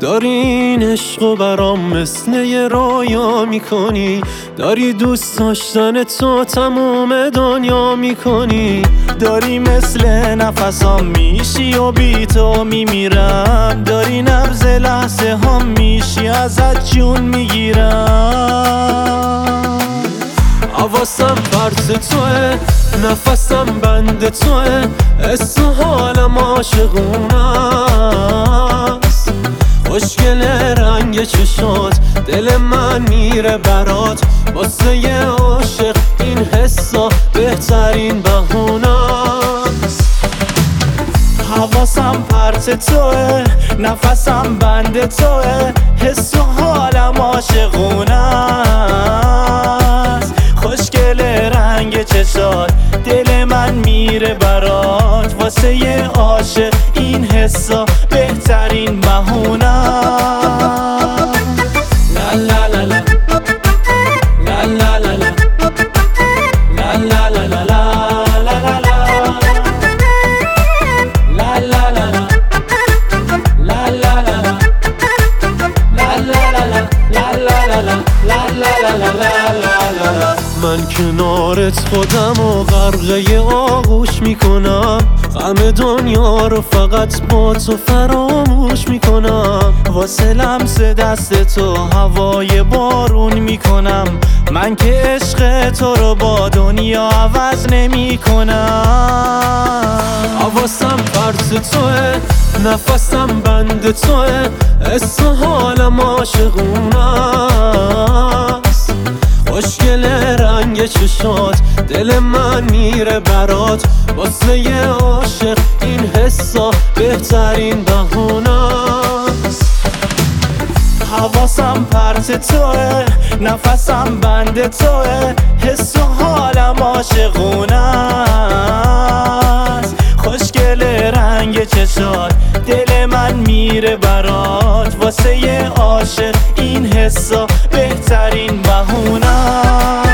داری این عشقو برام مثل یه رویا میکنی، داری دوست داشتن تو تموم دنیا میکنی، داری مثل نفسام میشی و بی تو میمیرم، داری نبض لحظه هم میشی ازت جون میگیرم. حواسم پرت توه، نفسم بند توه، حس و حالم عاشقونه است. خوشگل رنگ چشات، دل من میره برات، واسه یه عاشق این حسا بهترین بهونه است. حواسم پرت توه، نفسم بند توه، حس و حالم عاشقونه است. خوشگل رنگ چشات، دل من میره برات، واسه یه عاشق این حسا بهترین بهونه است. لا لا لا لا لا لا لا لا لا لا لا لا من کنارت خودمو غرقه آغوش میکنم، غم دنیا رو فقط با تو فراموش میکنم. واسه لمس دست تو هوای بارون میکنم، من که عشق تو رو با دنیا عوض نمیکنم. حواسم پرت توه، نفسم بند توه، حس و حالم عاشقونه است. خوشگل رنگ چشات، دل من میره برات، واسه یه عاشق این حسا بهترین بهونه است. حواسم پرت توه، نفسم بند توه، حس و حالم عاشقونه است. خوشگل رنگ چشات، دل من میره برات، واسه یه عاشق این حسا بهترین بهونه است.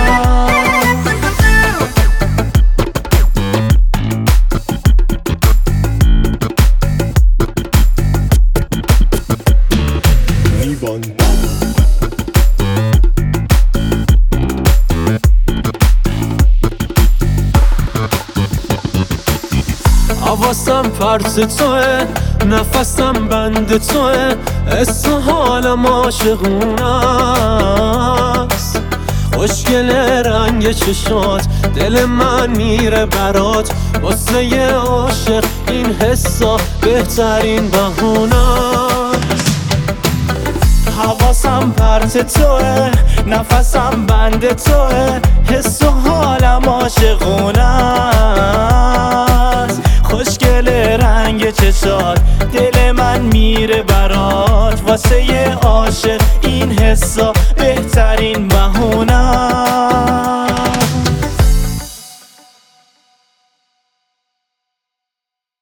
حواسم پرت توه، نفسم بند توه، حس و حالم عاشقونه است. خوشگل رنگ چشات، دل من میره برات، واسه یه عاشق این حسا بهترین بهونه است. حواسم پرت توه، نفسم بند توه، حس و حالم عاشقونه است. خوشگل رنگ چشات، دل من میره برات، واسه یه عاشق این حسا بهتر